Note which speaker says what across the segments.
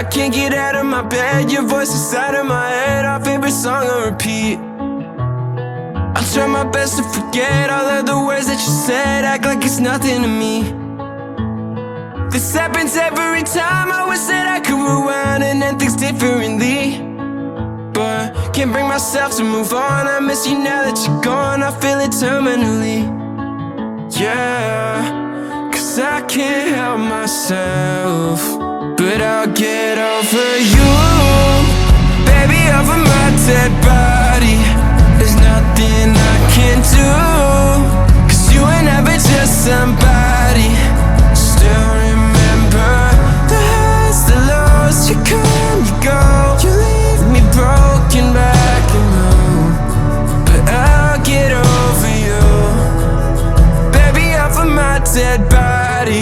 Speaker 1: can't get out of my bed, your voice inside of my head, our favorite song on repeat. I try my best to forget all of the words that you said, act like it's nothing to me. This happens every time, I wish that I could rewind and end things differently, but can't bring myself to move on. I miss you now that you're gone, I feel it terminally. Yeah, 'cause I can't help myself, but I'll get over you. Baby, over my dead body, there's nothing I can do, 'cause you ain't never just somebody. Still remember the highs, the lows, you come, you go, you leave me broken back and home, but I'll get over you. Baby, over my dead body.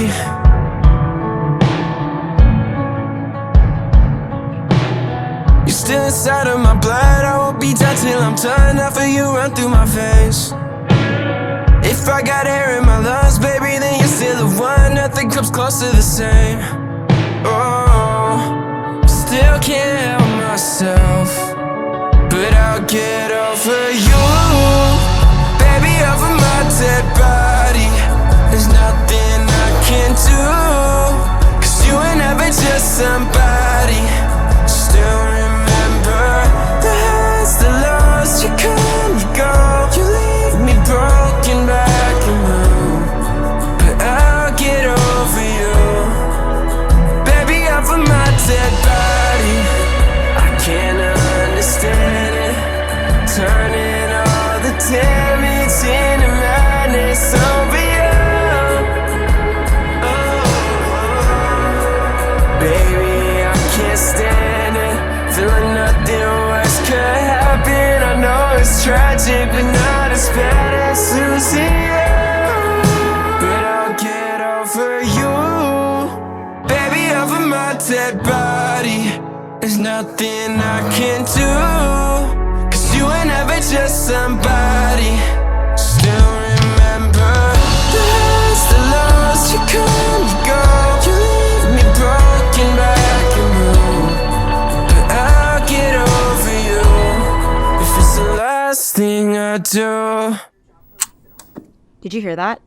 Speaker 1: You're still inside of my blood, I won't be done till I'm done. I feel you run through my veins. If I got air in my lungs, baby, then you're still the one. Nothing comes close to the same. Oh, still can't help myself, but I'll get over you. Baby, over my dead body, there's nothing I can do, 'cause you ain't never just somebody. Still remember the highs, the lows, you come, you go, you leave me broken back and home, but I'll get over you. Baby, over my dead body, I can't understand it, turning all the damage into madness over you. Oh, baby, I can't stand it, feel like nothing worse could happen. I know it's tragic, but not as bad as losing you, but I'll get over you. Baby, over my dead body, there's nothing I can do, 'cause you ain't never just somebody. Still remember the highs, the lows, you come, you go, you leave me broken back and home, but I'll get over you if it's the last thing I do.
Speaker 2: Did you hear that?